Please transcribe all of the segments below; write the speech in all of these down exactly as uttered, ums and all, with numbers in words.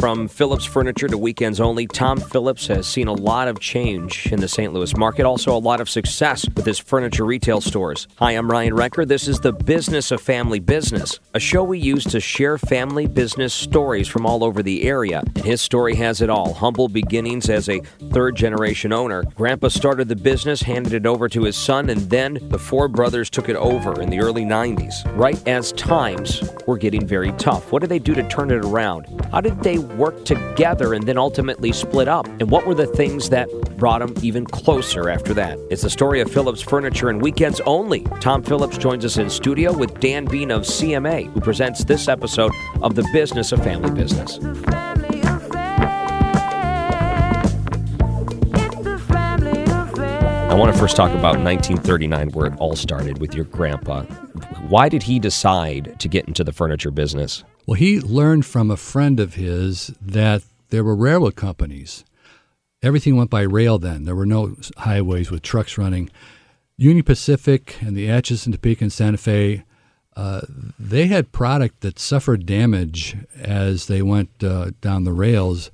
From Phillips Furniture to Weekends Only, Tom Phillips has seen a lot of change in the Saint Louis market, also a lot of success with his furniture retail stores. Hi, I'm Ryan Recker. This is The Business of Family Business, a show we use to share family business stories from all over the area. And his story has it all. Humble beginnings as a third-generation owner. Grandpa started the business, handed it over to his son, and then the four brothers took it over in the early nineties, right as times were getting very tough. What did they do to turn it around? How did they work together and then ultimately split up? And what were the things that brought them even closer after that? It's the story of Phillips Furniture and Weekends Only. Tom Phillips joins us in studio with Dan Bean of C M A, who presents this episode of The Business of Family Business. I want to first talk about nineteen thirty-nine, where it all started with your grandpa. Why did he decide to get into the furniture business? Well, he learned from a friend of his that there were railroad companies. Everything went by rail then. There were no highways with trucks running. Union Pacific and the Atchison, Topeka, and Santa Fe, uh, they had product that suffered damage as they went uh, down the rails.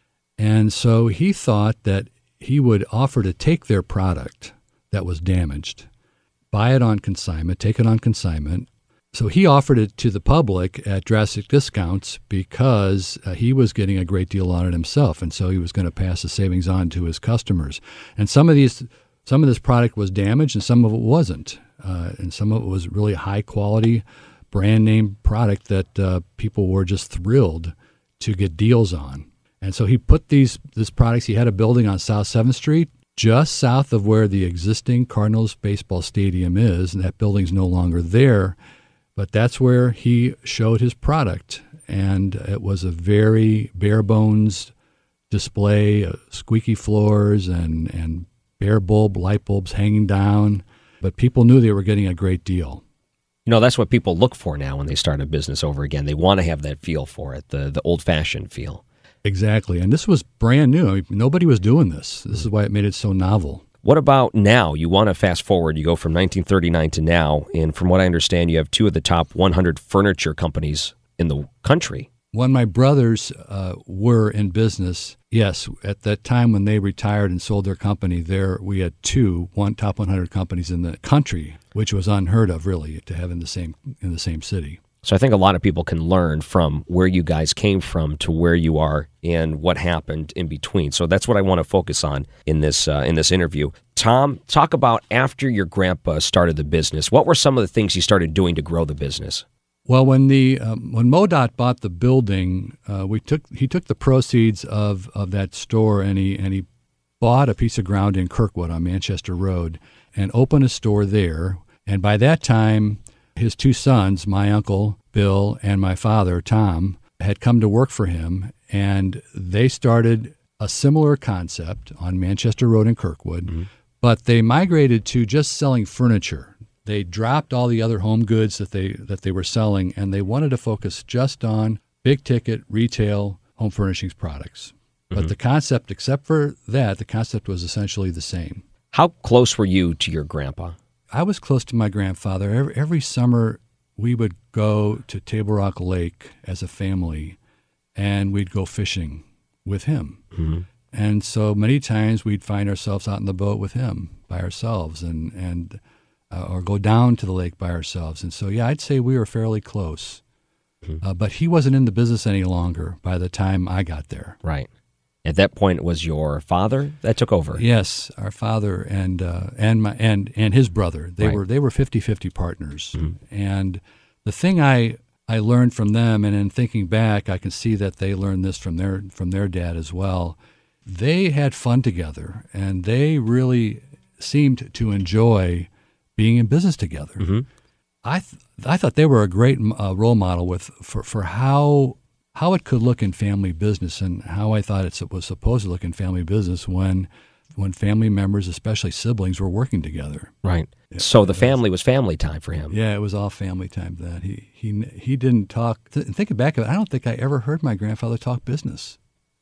And so he thought that he would offer to take their product that was damaged, buy it on consignment, take it on consignment. So he offered it to the public at drastic discounts because uh, he was getting a great deal on it himself, and so he was going to pass the savings on to his customers. And some of these, some of this product was damaged, and some of it wasn't, uh, and some of it was really high quality, brand name product that uh, people were just thrilled to get deals on. And so he put these these products. He had a building on South seventh Street, just south of where the existing Cardinals baseball stadium is, and that building's no longer there. But that's where he showed his product, and it was a very bare-bones display, uh, squeaky floors and, and bare bulb light bulbs hanging down. But people knew they were getting a great deal. You know, that's what people look for now when they start a business over again. They want to have that feel for it, the, the old-fashioned feel. Exactly, and this was brand new. I mean, nobody was doing this. This is why it made it so novel. What about now? You want to fast forward. You go from nineteen thirty-nine to now, and from what I understand, you have two of the top one hundred furniture companies in the country. When my brothers uh, were in business, yes, at that time when they retired and sold their company, there we had two one top one hundred companies in the country, which was unheard of, really, to have in the same in the same city. So I think a lot of people can learn from where you guys came from to where you are and what happened in between. So that's what I want to focus on in this uh, in this interview. Tom, talk about after your grandpa started the business. What were some of the things he started doing to grow the business? Well, when the um, when MoDOT bought the building, uh, we took he took the proceeds of, of that store and he and he bought a piece of ground in Kirkwood on Manchester Road and opened a store there. And by that time, his two sons, my uncle Bill and my father Tom, had come to work for him, and they started a similar concept on Manchester Road in Kirkwood, mm-hmm. but they migrated to just selling furniture. They dropped all the other home goods that they that they were selling, and they wanted to focus just on big-ticket retail home furnishings products. Mm-hmm. But the concept, except for that, the concept was essentially the same. How close were you to your grandpa? I was close to my grandfather. Every, every summer, we would go to Table Rock Lake as a family, and we'd go fishing with him. Mm-hmm. And so many times we'd find ourselves out in the boat with him by ourselves, and and uh, or go down to the lake by ourselves. And so, yeah, I'd say we were fairly close. Mm-hmm. Uh, but he wasn't in the business any longer by the time I got there. Right. At that point, it was your father that took over. Yes, our father and uh, and my and and his brother. They right. were they were fifty-fifty partners. Mm-hmm. And the thing I I learned from them, and in thinking back, I can see that they learned this from their from their dad as well. They had fun together, and they really seemed to enjoy being in business together. Mm-hmm. I th- I thought they were a great uh, role model with for for how. how it could look in family business, and how I thought it was supposed to look in family business when when family members, especially siblings, were working together. Right. So the family was family time for him. Yeah, it was all family time then. He he he didn't talk. Th- thinking back of it, I don't think I ever heard my grandfather talk business.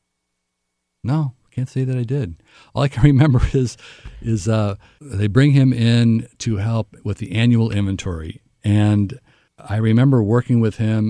No, can't say that I did. All I can remember is is uh, they bring him in to help with the annual inventory, and I remember working with him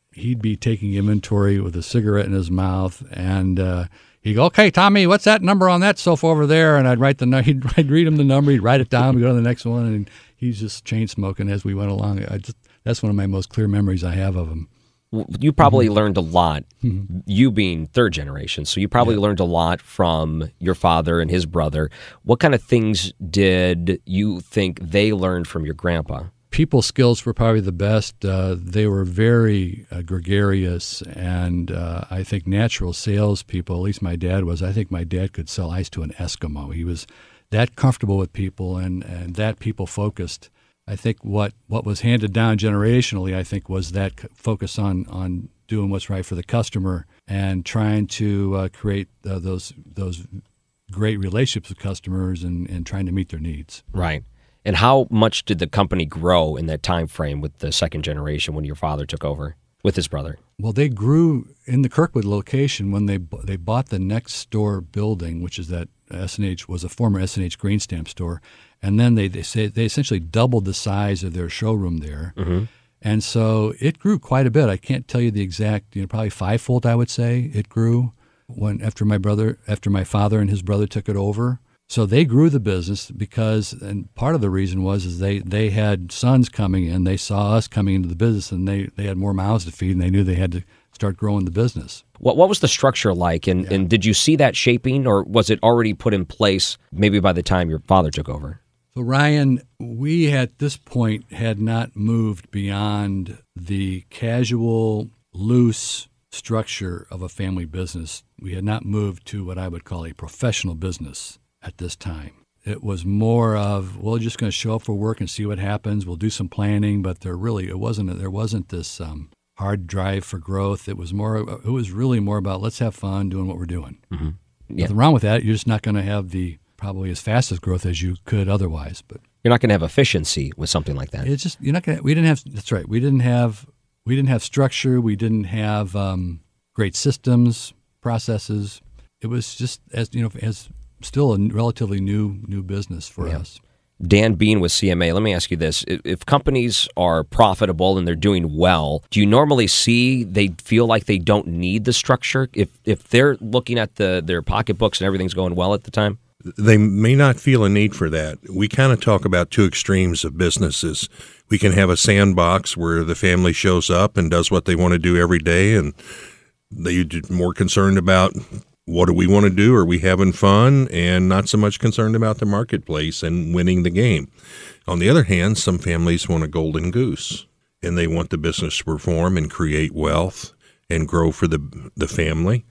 he'd be taking inventory with a cigarette in his mouth, and uh, he'd go, "Okay, Tommy, what's that number on that sofa over there?" And I'd write the he'd I'd read him the number, he'd write it down, we go to the next one, and he's just chain smoking as we went along. I just, that's one of my most clear memories I have of him. You probably mm-hmm. learned a lot, mm-hmm. you being third generation, so you probably yeah. learned a lot from your father and his brother. What kind of things did you think they learned from your grandpa? People skills were probably the best. Uh, they were very uh, gregarious and uh, I think natural salespeople, at least my dad was. I think my dad could sell ice to an Eskimo. He was that comfortable with people and, and that people-focused. I think what, what was handed down generationally, I think, was that focus on, on doing what's right for the customer and trying to uh, create uh, those those great relationships with customers and, and trying to meet their needs. Right. And how much did the company grow in that time frame with the second generation when your father took over with his brother? Well, they grew in the Kirkwood location when they they bought the next door building, which is that S and H was a former S and H Green Stamp store. And then they they, say, they essentially doubled the size of their showroom there. Mm-hmm. And so it grew quite a bit. I can't tell you the exact, you know, probably fivefold, I would say, it grew when after my brother, after my father and his brother took it over. So they grew the business because, and part of the reason was is they, they had sons coming in. They saw us coming into the business, and they, they had more mouths to feed, and they knew they had to start growing the business. What what was the structure like, and, yeah. and did you see that shaping, or was it already put in place maybe by the time your father took over? So, Ryan, we at this point had not moved beyond the casual, loose structure of a family business. We had not moved to what I would call a professional business at this time. It was more of, well, we're just going to show up for work and see what happens. We'll do some planning, but there really, it wasn't, there wasn't this um, hard drive for growth. It was more, it was really more about let's have fun doing what we're doing. Mm-hmm. Yeah. Nothing wrong with that. You're just not going to have the probably as fast as growth as you could otherwise. But you're not going to have efficiency with something like that. It's just, you're not going to, we didn't have, that's right. We didn't have, we didn't have structure. We didn't have um, great systems, processes. It was just as, you know, as still a relatively new, new business for yeah. us. Dan Bean with C M A, let me ask you this. If companies are profitable and they're doing well, do you normally see they feel like they don't need the structure? If if they're looking at the their pocketbooks and everything's going well at the time? They may not feel a need for that. We kind of talk about two extremes of businesses. We can have a sandbox where the family shows up and does what they want to do every day, and they're more concerned about what do we want to do? Are we having fun? And not so much concerned about the marketplace and winning the game. On the other hand, some families want a golden goose, and they want the business to perform and create wealth and grow for the the family.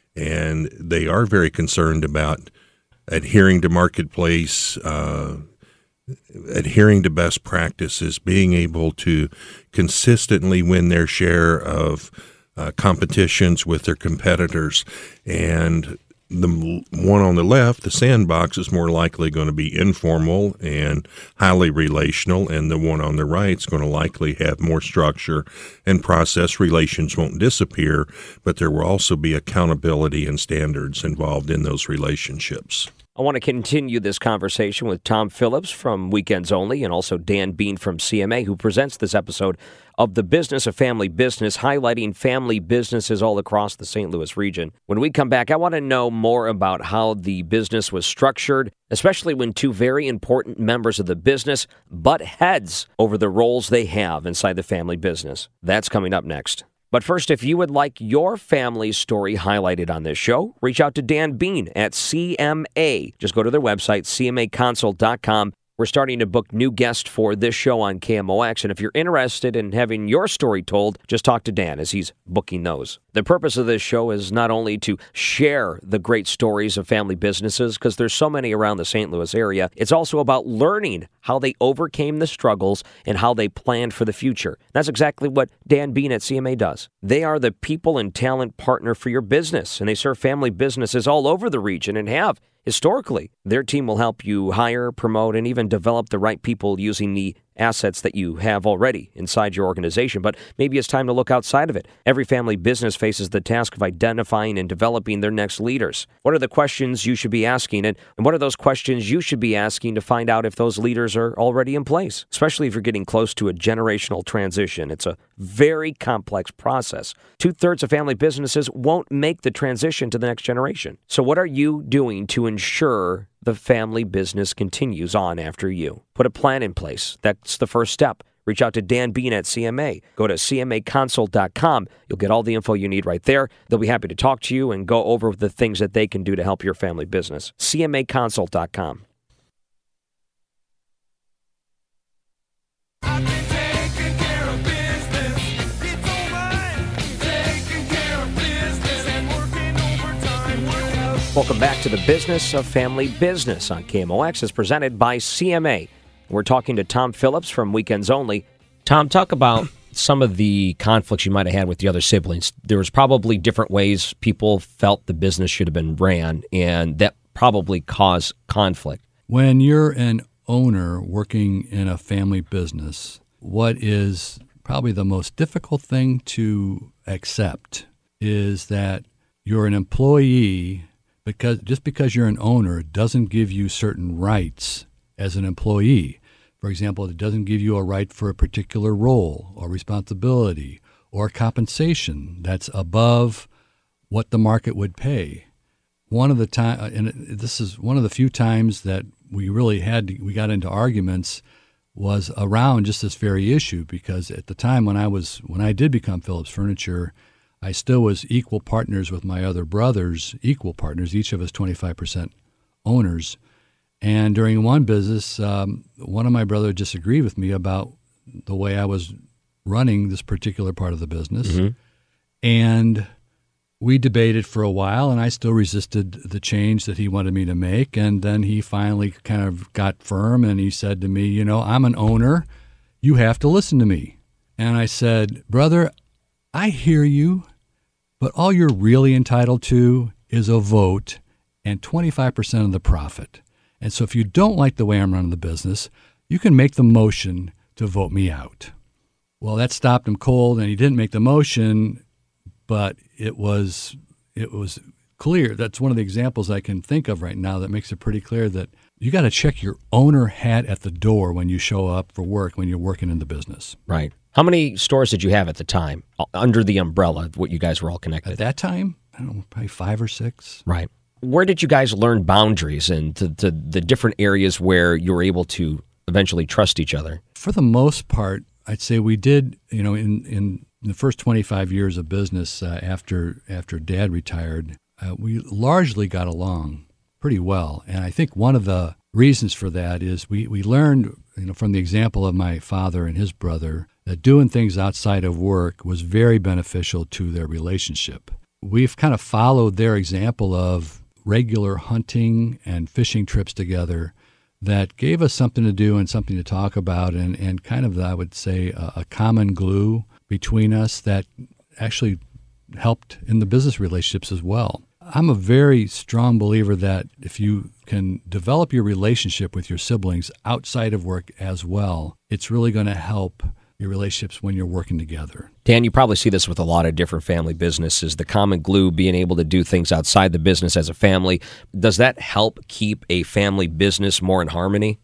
And they are very concerned about adhering to marketplace, uh, adhering to best practices, being able to consistently win their share of uh, competitions with their competitors. And the one on the left, the sandbox, is more likely going to be informal and highly relational, and the one on the right is going to likely have more structure and process. Relations won't disappear, but there will also be accountability and standards involved in those relationships. I want to continue this conversation with Tom Phillips from Weekends Only and also Dan Bean from C M A, who presents this episode of The Business of Family Business, highlighting family businesses all across the Saint Louis region. When we come back, I want to know more about how the business was structured, especially when two very important members of the business butt heads over the roles they have inside the family business. That's coming up next. But first, if you would like your family's story highlighted on this show, reach out to Dan Bean at C M A. Just go to their website, C M A consult dot com. We're starting to book new guests for this show on K M O X, and if you're interested in having your story told, just talk to Dan as he's booking those. The purpose of this show is not only to share the great stories of family businesses, because there's so many around the Saint Louis area, it's also about learning how they overcame the struggles and how they planned for the future. That's exactly what Dan Bean at C M A does. They are the people and talent partner for your business, and they serve family businesses all over the region and have historically. Their team will help you hire, promote, and even develop the right people using the assets that you have already inside your organization, but maybe it's time to look outside of it. Every family business faces the task of identifying and developing their next leaders. What are the questions you should be asking, and, and what are those questions you should be asking to find out if those leaders are already in place, especially if you're getting close to a generational transition? It's a very complex process. Two-thirds of family businesses won't make the transition to the next generation. So what are you doing to ensure the family business continues on after you? Put a plan in place. That's the first step. Reach out to Dan Bean at C M A. Go to C M A consult dot com. You'll get all the info you need right there. They'll be happy to talk to you and go over the things that they can do to help your family business. C M A consult dot com. Welcome back to the Business of Family Business on K M O X, as presented by C M A. We're talking to Tom Phillips from Weekends Only. Tom, talk about some of the conflicts you might have had with the other siblings. There was probably different ways people felt the business should have been ran, and that probably caused conflict. When you're an owner working in a family business, what is probably the most difficult thing to accept is that you're an employee. Because just because you're an owner doesn't give you certain rights as an employee. For example, it doesn't give you a right for a particular role or responsibility or compensation that's above what the market would pay. One of the time, and this is one of the few times that we really had to, we got into arguments was around just this very issue. Because at the time when I was when I did become Phillips Furniture, I still was equal partners with my other brothers, equal partners, each of us twenty-five percent owners. And during one business, um, one of my brothers disagreed with me about the way I was running this particular part of the business. Mm-hmm. And we debated for a while, and I still resisted the change that he wanted me to make. And then he finally kind of got firm, and he said to me, you know, I'm an owner. You have to listen to me. And I said, brother, I hear you, but all you're really entitled to is a vote and twenty-five percent of the profit. And so if you don't like the way I'm running the business, you can make the motion to vote me out. Well, that stopped him cold, and he didn't make the motion, but it was it was clear. That's one of the examples I can think of right now that makes it pretty clear that you got to check your owner hat at the door when you show up for work, when you're working in the business. Right. How many stores did you have at the time under the umbrella of what you guys were all connected? At that time, I don't know, probably five or six. Right. Where did you guys learn boundaries and to, to the different areas where you were able to eventually trust each other? For the most part, I'd say we did, you know, in, in the first twenty-five years of business uh, after after Dad retired, uh, we largely got along pretty well. And I think one of the reasons for that is we, we learned, you know, from the example of my father and his brother, that doing things outside of work was very beneficial to their relationship. We've kind of followed their example of regular hunting and fishing trips together that gave us something to do and something to talk about, and, and kind of, I would say, a, a common glue between us that actually helped in the business relationships as well. I'm a very strong believer that if you can develop your relationship with your siblings outside of work as well, it's really going to help your relationships when you're working together. Dan, you probably see this with a lot of different family businesses, the common glue, being able to do things outside the business as a family. Does that help keep a family business more in harmony?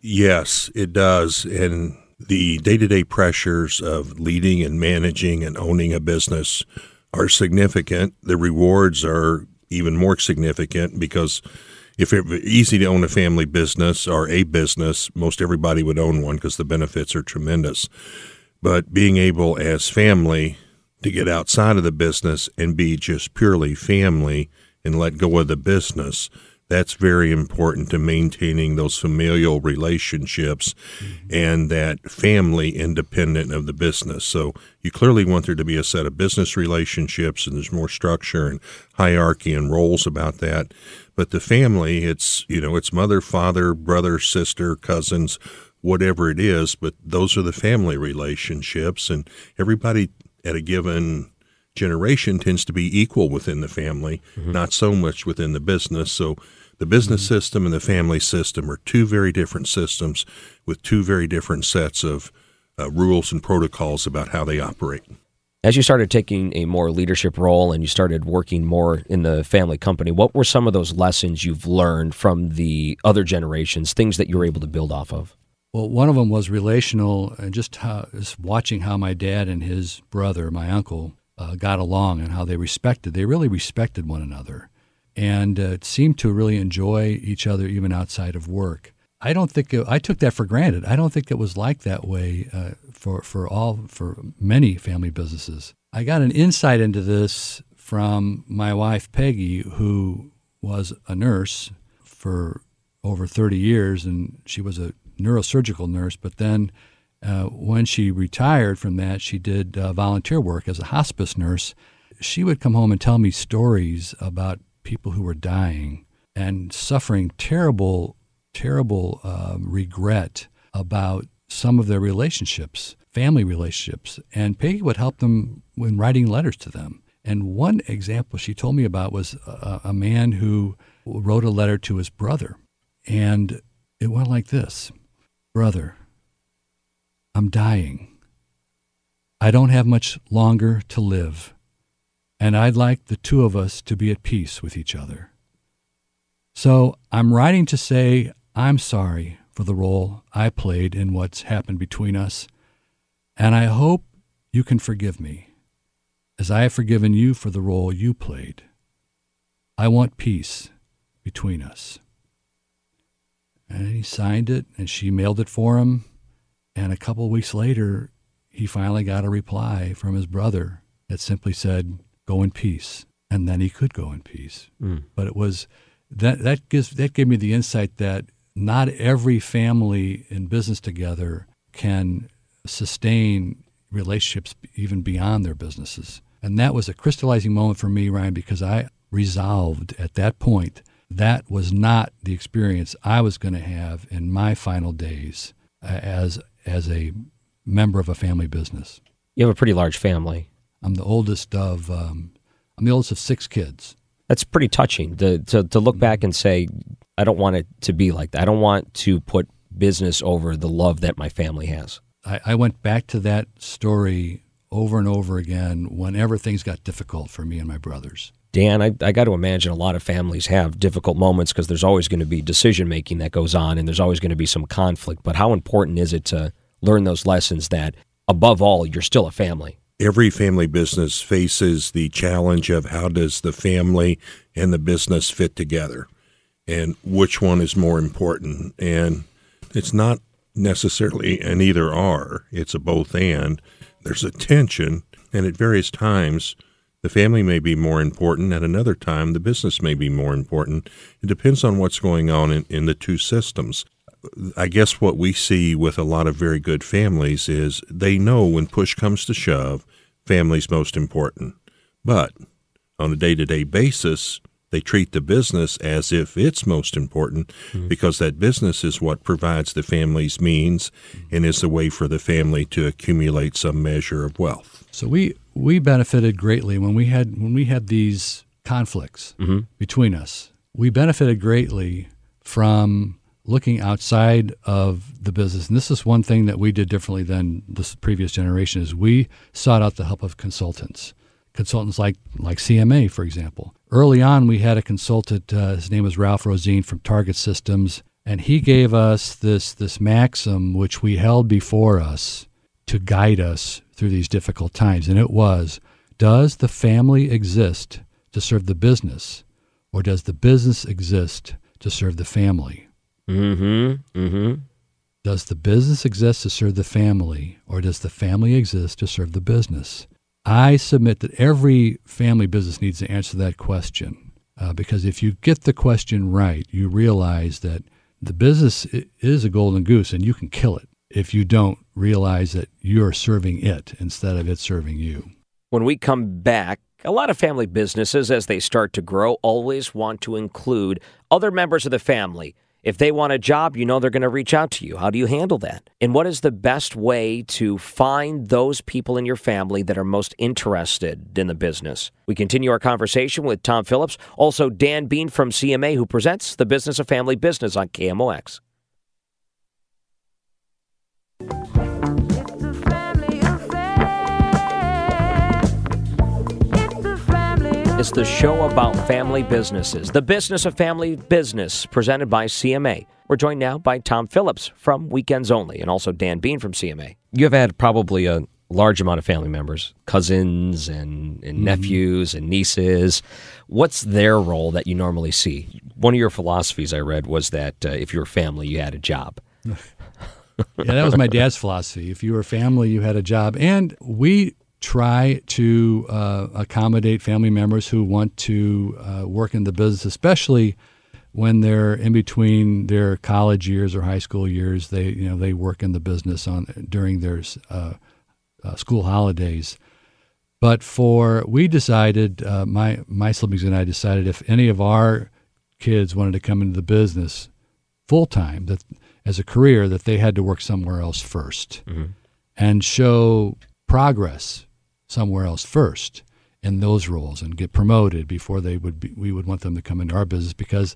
Yes, it does. And the day-to-day pressures of leading and managing and owning a business are significant. The rewards are even more significant because if it were easy to own a family business or a business, most everybody would own one because the benefits are tremendous. But being able as family to get outside of the business and be just purely family and let go of the business, that's very important to maintaining those familial relationships mm-hmm. and that family independent of the business. So you clearly want there to be a set of business relationships, and there's more structure and hierarchy and roles about that. But the family, it's, you know, it's mother, father, brother, sister, cousins, whatever it is, but those are the family relationships, and everybody at a given generation tends to be equal within the family, mm-hmm. not so much within the business. So the business mm-hmm. system and the family system are two very different systems with two very different sets of uh, rules and protocols about how they operate. As you started taking a more leadership role and you started working more in the family company, what were some of those lessons you've learned from the other generations, things that you were able to build off of? Well, one of them was relational, and just, how, just watching how my dad and his brother, my uncle, uh, got along and how they respected. They really respected one another, and uh, seemed to really enjoy each other even outside of work. I don't think it, I took that for granted. I don't think it was like that way uh, for for all for many family businesses. I got an insight into this from my wife Peggy, who was a nurse for over thirty years, and she was a neurosurgical nurse. But then, uh, when she retired from that, she did uh, volunteer work as a hospice nurse. She would come home and tell me stories about people who were dying and suffering terrible. terrible um, regret about some of their relationships, family relationships, and Peggy would help them when writing letters to them. And one example she told me about was a, a man who wrote a letter to his brother, and it went like this: "Brother, I'm dying. I don't have much longer to live, and I'd like the two of us to be at peace with each other. So I'm writing to say I'm sorry for the role I played in what's happened between us, and I hope you can forgive me, as I have forgiven you for the role you played. I want peace between us." And he signed it, and she mailed it for him, and a couple of weeks later, he finally got a reply from his brother that simply said, "Go in peace," and then he could go in peace. Mm. But it was that that gives that gave me the insight that not every family in business together can sustain relationships even beyond their businesses. And that was a crystallizing moment for me, Ryan, because I resolved at that point that was not the experience I was going to have in my final days as as a member of a family business. You have a pretty large family. I'm the oldest of um, I'm the oldest of six kids. That's pretty touching to, to to look back and say, I don't want it to be like that. I don't want to put business over the love that my family has. I, I went back to that story over and over again whenever things got difficult for me and my brothers. Dan, I, I got to imagine a lot of families have difficult moments because there's always going to be decision-making that goes on and there's always going to be some conflict. But how important is it to learn those lessons that, above all, you're still a family? Every family business faces the challenge of how does the family and the business fit together and which one is more important. And it's not necessarily an either or, it's a both and. There's a tension, and at various times the family may be more important, at another time the business may be more important. It depends on what's going on in, in the two systems. I guess what we see with a lot of very good families is they know when push comes to shove, family's most important. But on a day-to-day basis, they treat the business as if it's most important mm-hmm. because that business is what provides the family's means and is a way for the family to accumulate some measure of wealth. So we we benefited greatly when we had when we had these conflicts mm-hmm. between us. We benefited greatly from looking outside of the business. And this is one thing that we did differently than the previous generation is we sought out the help of consultants. Consultants like like C M A, for example. Early on, we had a consultant, uh, his name was Ralph Rosine from Target Systems, and he gave us this this maxim which we held before us to guide us through these difficult times. And it was, does the family exist to serve the business, or does the business exist to serve the family? Mm-hmm. Mm-hmm. Does the business exist to serve the family, or does the family exist to serve the business? I submit that every family business needs to answer that question, uh, because if you get the question right, you realize that the business is a golden goose and you can kill it if you don't realize that you're serving it instead of it serving you. When we come back, a lot of family businesses, as they start to grow, always want to include other members of the family If they want a job, you know they're going to reach out to you. How do you handle that? And what is the best way to find those people in your family that are most interested in the business? We continue our conversation with Tom Phillips, also Dan Bean from C M A, who presents The Business of Family Business on K M O X. It's the show about family businesses, The Business of Family Business, presented by C M A. We're joined now by Tom Phillips from Weekends Only, and also Dan Bean from C M A. You have had probably a large amount of family members, cousins and, and mm-hmm. nephews and nieces. What's their role that you normally see? One of your philosophies I read was that uh, if you were family, you had a job. Yeah, that was my dad's philosophy. If you were family, you had a job. And we try to uh, accommodate family members who want to uh, work in the business, especially when they're in between their college years or high school years. They, you know, they work in the business on during their uh, uh, school holidays. But for we decided, uh, my my siblings and I decided, if any of our kids wanted to come into the business full time, that as a career, that they had to work somewhere else first mm-hmm. and show progress somewhere else first in those roles and get promoted before they would be, we would want them to come into our business, because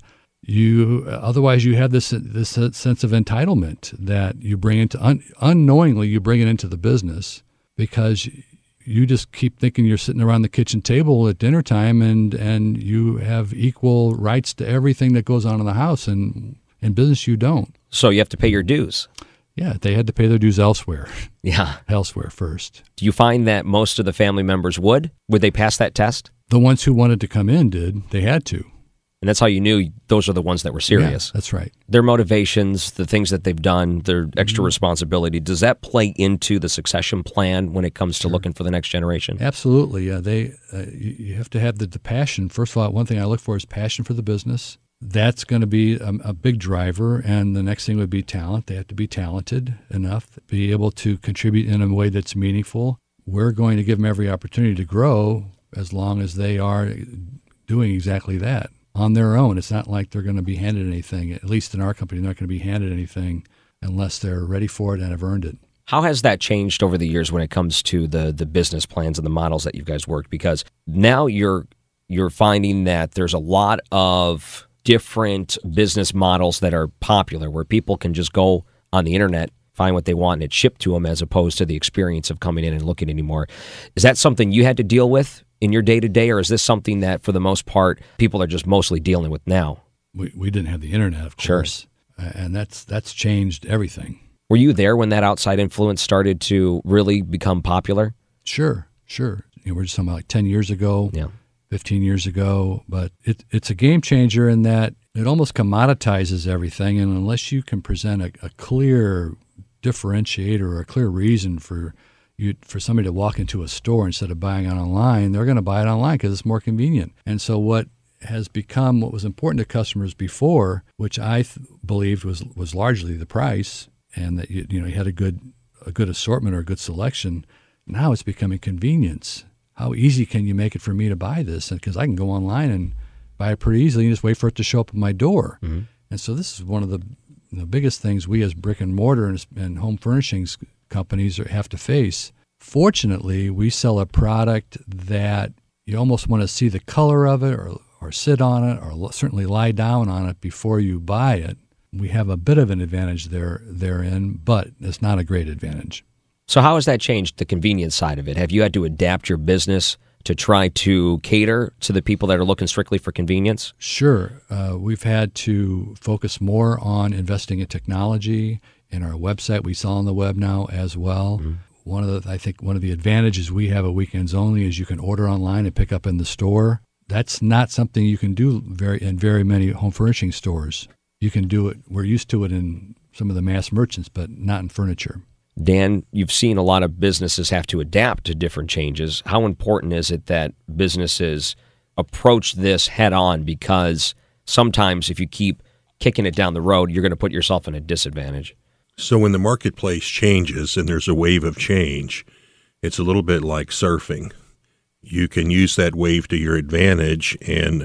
you otherwise you have this this sense of entitlement that you bring into un, unknowingly you bring it into the business, because you just keep thinking you're sitting around the kitchen table at dinner time and and you have equal rights to everything that goes on in the house, and in business you don't. So you have to pay your dues. Yeah, they had to pay their dues elsewhere. Yeah. Elsewhere first. Do you find that most of the family members would? Would they pass that test? The ones who wanted to come in did. They had to. And that's how you knew those are the ones that were serious. Yeah, that's right. Their motivations, the things that they've done, their extra mm-hmm. responsibility, does that play into the succession plan when it comes to sure. looking for the next generation? Absolutely. Yeah, they. Uh, you, you have to have the, the passion. First of all, one thing I look for is passion for the business. That's going to be a, a big driver, and the next thing would be talent. They have to be talented enough, be able to contribute in a way that's meaningful. We're going to give them every opportunity to grow as long as they are doing exactly that on their own. It's not like they're going to be handed anything, at least in our company, they're not going to be handed anything unless they're ready for it and have earned it. How has that changed over the years when it comes to the the business plans and the models that you guys worked? Because now you're you're finding that there's a lot of different business models that are popular, where people can just go on the internet, find what they want, and it's shipped to them, as opposed to the experience of coming in and looking anymore. Is that something you had to deal with in your day-to-day, or is this something that, for the most part, people are just mostly dealing with now? We we didn't have the internet, of course, sure. and that's that's changed everything. Were you there when that outside influence started to really become popular? Sure, sure. You know, we're just talking about like ten years ago. Yeah. fifteen years ago, but it, it's a game changer in that it almost commoditizes everything, and unless you can present a, a clear differentiator or a clear reason for you for somebody to walk into a store instead of buying it online, they're going to buy it online because it's more convenient. And so what has become what was important to customers before, which I th- believed was was largely the price, and that you, you know you had a good a good assortment or a good selection, now it's becoming convenience. How easy can you make it for me to buy this? Because I can go online and buy it pretty easily and just wait for it to show up at my door. Mm-hmm. And so this is one of the, the biggest things we as brick and mortar and, and home furnishings companies are, have to face. Fortunately, we sell a product that you almost want to see the color of it, or, or sit on it, or certainly lie down on it before you buy it. We have a bit of an advantage there therein, but it's not a great advantage. So how has that changed the convenience side of it? Have you had to adapt your business to try to cater to the people that are looking strictly for convenience? Sure. Uh, we've had to focus more on investing in technology. In our website, we sell on the web now as well. Mm-hmm. One of the, I think one of the advantages we have at Weekends Only is you can order online and pick up in the store. That's not something you can do very in very many home furnishing stores. You can do it. We're used to it in some of the mass merchants, but not in furniture. Dan, you've seen a lot of businesses have to adapt to different changes. How important is it that businesses approach this head on? Because sometimes if you keep kicking it down the road, you're going to put yourself in a disadvantage. So when the marketplace changes and there's a wave of change, it's a little bit like surfing. You can use that wave to your advantage and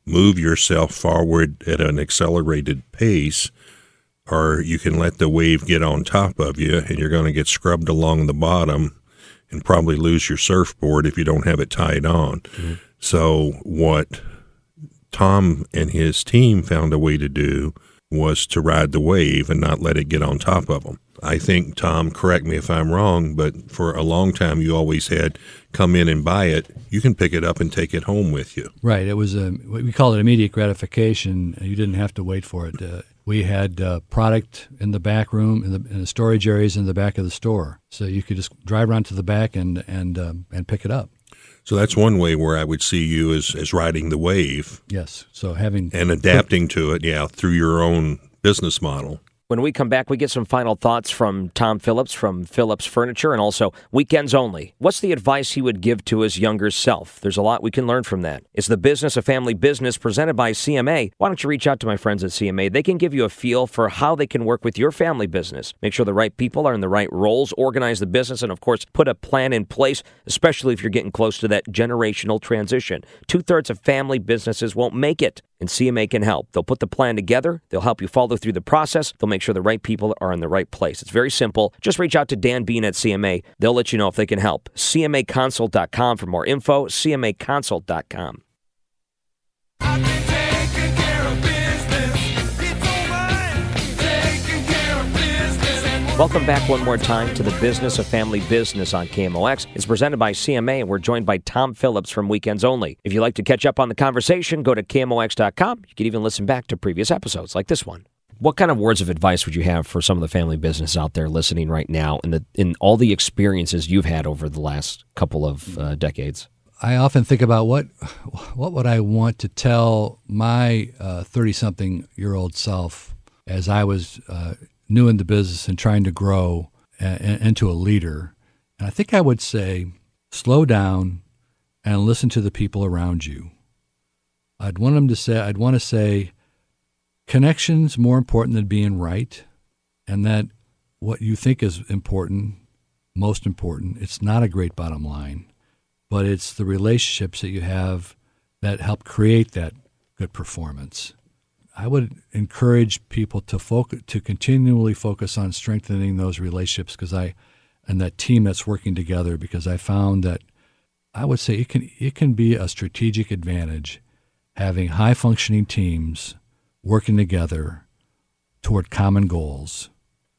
move yourself forward at an accelerated pace, or you can let the wave get on top of you and you're going to get scrubbed along the bottom and probably lose your surfboard if you don't have it tied on. Mm-hmm. So what Tom and his team found a way to do was to ride the wave and not let it get on top of them. I think, Tom, correct me if I'm wrong, but for a long time you always had come in and buy it. You can pick it up and take it home with you. Right. It was a, we call it immediate gratification. You didn't have to wait for it. Uh, we had uh, product in the back room, in the, in the storage areas in the back of the store. So you could just drive around to the back and and um, and pick it up. So that's one way where I would see you as, as riding the wave. Yes. So having and adapting to it, yeah, through your own business model. When we come back, we get some final thoughts from Tom Phillips from Phillips Furniture and also Weekends Only. What's the advice he would give to his younger self? There's a lot we can learn from that. It's the Business of Family Business presented by C M A. Why don't you reach out to my friends at C M A? They can give you a feel for how they can work with your family business. Make sure the right people are in the right roles, organize the business, and of course, put a plan in place, especially if you're getting close to that generational transition. Two-thirds of family businesses won't make it. And C M A can help. They'll put the plan together. They'll help you follow through the process. They'll make sure the right people are in the right place. It's very simple. Just reach out to Dan Bean at C M A. They'll let you know if they can help. C M A consult dot com for more info. C M A consult dot com. Welcome back one more time to the Business of Family Business on K M O X. It's presented by C M A, and we're joined by Tom Phillips from Weekends Only. If you'd like to catch up on the conversation, go to K M O X dot com. You can even listen back to previous episodes like this one. What kind of words of advice would you have for some of the family business out there listening right now and in, in all the experiences you've had over the last couple of uh, decades? I often think about what what would I want to tell my thirty-something-year-old self as I was uh, new in the business and trying to grow a, a, into a leader. And I think I would say, slow down and listen to the people around you. I'd want them to say, I'd want to say, connection's more important than being right, and that what you think is important, most important, it's not a great bottom line, but it's the relationships that you have that help create that good performance. I would encourage people to focus, to continually focus on strengthening those relationships, because I, and that team that's working together, because I found that I would say it can it can be a strategic advantage having high functioning teams working together toward common goals.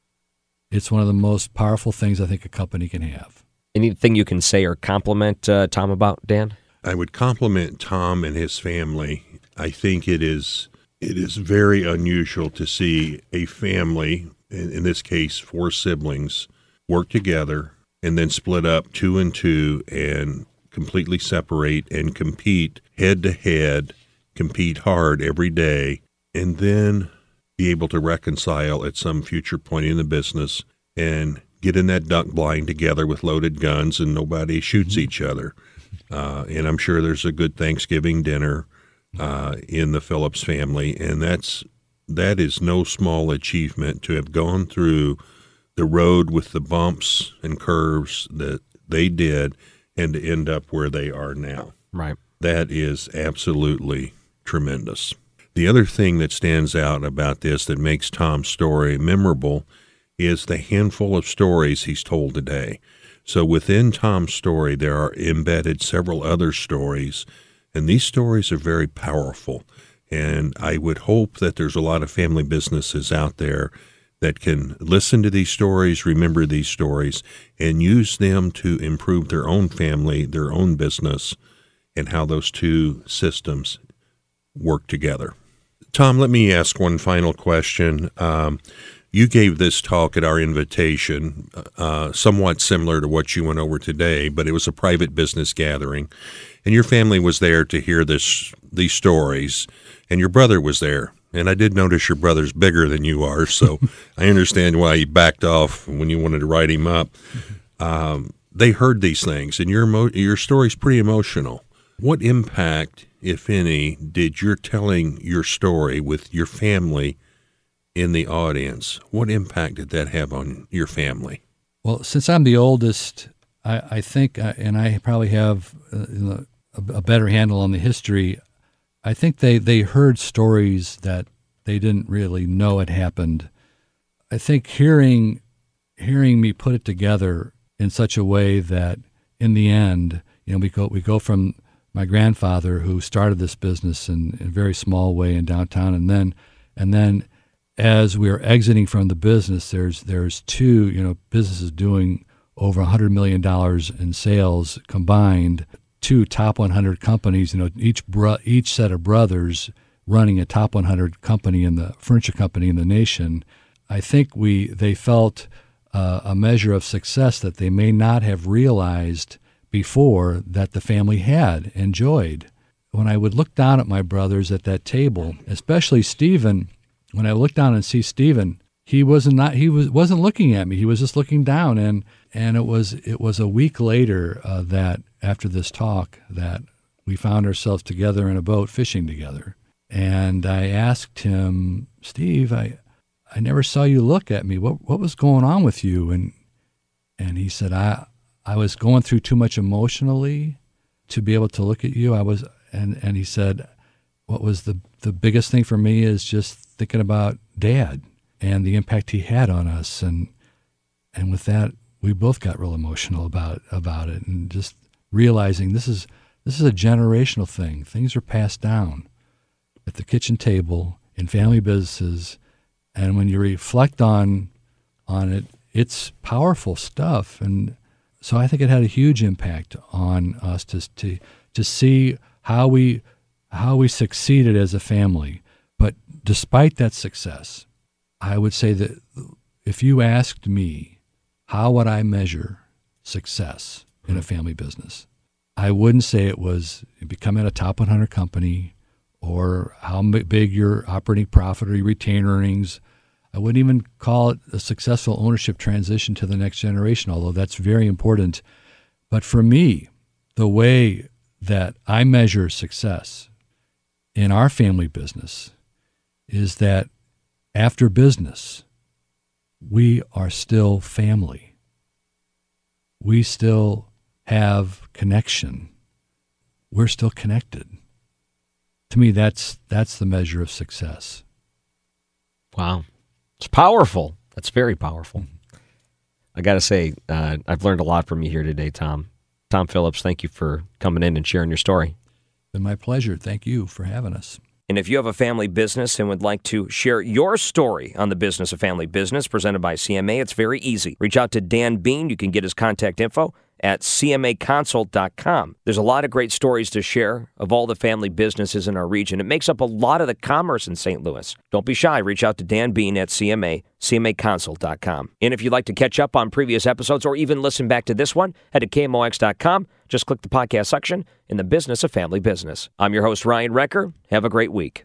It's one of the most powerful things I think a company can have. Anything you can say or compliment uh, Tom about, Dan? I would compliment Tom and his family. I think it is it is very unusual to see a family, in, in this case four siblings, work together and then split up two and two and completely separate and compete head to head, compete hard every day, and then be able to reconcile at some future point in the business and get in that duck blind together with loaded guns and nobody shoots each other. Uh, and I'm sure there's a good Thanksgiving dinner uh, in the Phillips family, and that's that is no small achievement to have gone through the road with the bumps and curves that they did and to end up where they are now. Right. That is absolutely tremendous. The other thing that stands out about this that makes Tom's story memorable is the handful of stories he's told today. So within Tom's story, there are embedded several other stories, and these stories are very powerful. And I would hope that there's a lot of family businesses out there that can listen to these stories, remember these stories, and use them to improve their own family, their own business, and how those two systems work together. Tom, let me ask one final question. Um, you gave this talk at our invitation, uh, somewhat similar to what you went over today, but it was a private business gathering, and your family was there to hear this these stories, and your brother was there. And I did notice your brother's bigger than you are, so I understand why he backed off when you wanted to write him up. Um, they heard these things, and your emo- your story's pretty emotional. What impact, if any, did your telling your story with your family in the audience, what impact did that have on your family? Well, since I'm the oldest, I, I think, uh, and I probably have uh, a, a better handle on the history, I think they, they heard stories that they didn't really know had happened. I think hearing hearing me put it together in such a way that in the end, you know, we go we go from my grandfather who started this business in, in a very small way in downtown, and then and then as we are exiting from the business, there's there's two, you know, businesses doing over one hundred million dollars in sales combined, two top one hundred companies, you know, each bro- each set of brothers running a top one hundred company in the furniture company in the nation. I think we they felt uh, a measure of success that they may not have realized before that the family had enjoyed. When I would look down at my brothers at that table, especially Stephen, when I looked down and see Stephen, he wasn't not he was wasn't looking at me. He was just looking down, and and it was it was a week later uh, that after this talk that we found ourselves together in a boat fishing together. And I asked him, Steve, I I never saw you look at me. What what was going on with you? And and he said, I I was going through too much emotionally to be able to look at you. I was and, and he said, what was the, the biggest thing for me is just thinking about Dad and the impact he had on us. And and with that, we both got real emotional about about it, and just realizing this is this is a generational thing. Things are passed down at the kitchen table in family businesses, and when you reflect on on it, it's powerful stuff. And so I think it had a huge impact on us to to to see how we how we succeeded as a family. But despite that success, I would say that if you asked me how would I measure success in a family business, I wouldn't say it was becoming a top one hundred company or how big your operating profit or your retained earnings. I wouldn't even call it a successful ownership transition to the next generation, although that's very important. But for me, the way that I measure success in our family business is that after business, we are still family. We still have connection. We're still connected. To me, that's that's the measure of success. Wow. It's powerful. That's very powerful. I got to say, uh, I've learned a lot from you here today, Tom. Tom Phillips, thank you for coming in and sharing your story. It's been my pleasure. Thank you for having us. And if you have a family business and would like to share your story on the Business of Family Business presented by C M A, it's very easy. Reach out to Dan Bean. You can get his contact info at c m a consult dot com. There's a lot of great stories to share of all the family businesses in our region. It makes up a lot of the commerce in Saint Louis. Don't be shy. Reach out to Dan Bean at C M A, c m a consult dot com. And if you'd like to catch up on previous episodes or even listen back to this one, head to k m o x dot com. Just click the podcast section in the Business of Family Business. I'm your host, Ryan Recker. Have a great week.